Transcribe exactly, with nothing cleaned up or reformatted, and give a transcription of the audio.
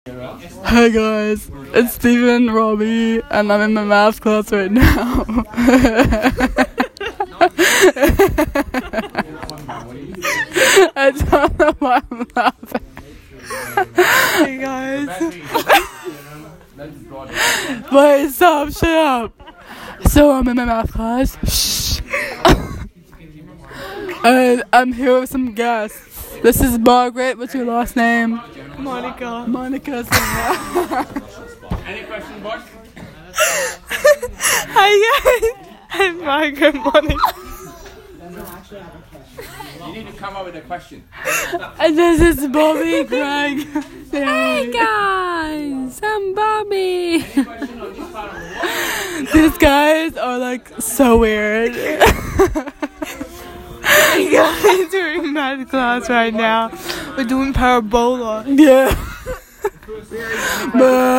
Hey guys, it's Stephen Robbie, and I'm in my math class right now. I don't know why I'm laughing. Hey guys. Wait, stop, shut up. So I'm in my math class. Shh. And I'm here with some guests. This is Margaret. What's your last name? Monica. Monica. Any questions, boys? Hi guys. I'm Margaret Monica. You need to come up with a question. And this is Bobby Craig. Hey guys, I'm Bobby. These guys are like so weird. Hey guys, we're in math class right now. We're doing parabola. Yeah. But